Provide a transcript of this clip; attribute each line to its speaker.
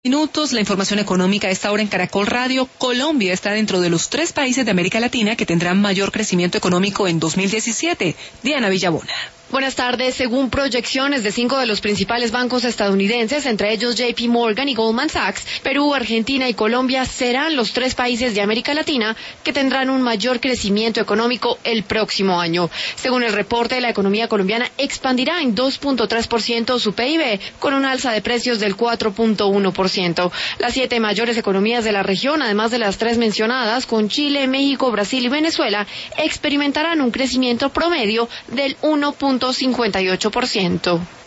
Speaker 1: Minutos, la información económica a esta hora en Caracol Radio. Colombia está dentro de los 3 países de América Latina que tendrán mayor crecimiento económico en 2017. Diana Villabona.
Speaker 2: Buenas tardes. Según proyecciones de 5 de los principales bancos estadounidenses, entre ellos JP Morgan y Goldman Sachs, Perú, Argentina y Colombia serán los 3 países de América Latina que tendrán un mayor crecimiento económico el próximo año. Según el reporte, la economía colombiana expandirá en 2.3% su PIB, con un alza de precios del 4.1%. Las 7 mayores economías de la región, además de las 3 mencionadas, con Chile, México, Brasil y Venezuela, experimentarán un crecimiento promedio del 1.58%.